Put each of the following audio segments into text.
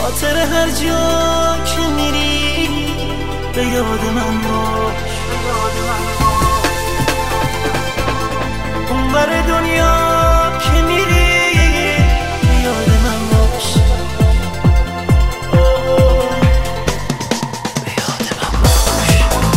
خاطر هر جا که میری به یاد من باش. اون بر دنیا که میری به یاد من باش. به یاد من باش.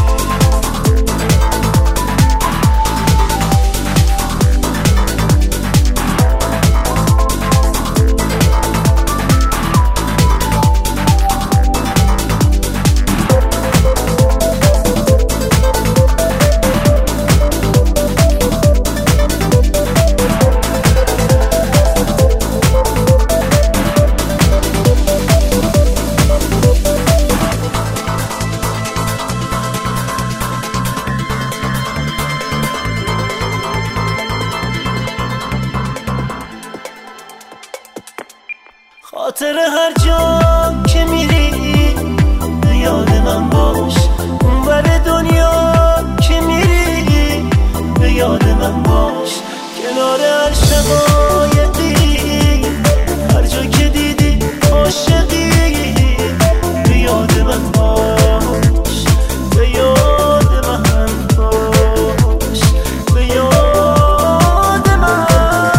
خاطر هر جا که میری به یاد من باش. اون بر دنیا که میری به یاد من باش. کنار هر شقایقی هر جا که دیدی عاشقی به یاد من باش. به یاد من باش. به یاد من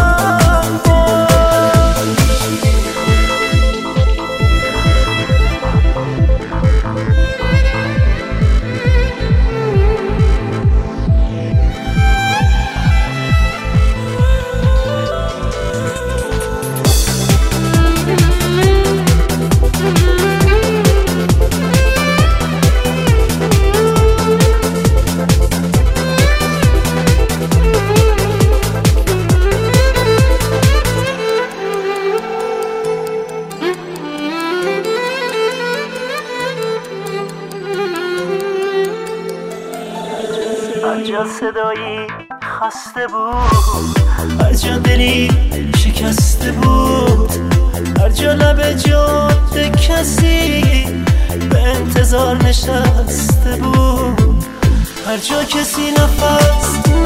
هر جا صدایی خسته بود، هر جا دلی شکسته بود، هر جا لب جاده کسی به انتظار نشسته بود، هر جا کسی نفس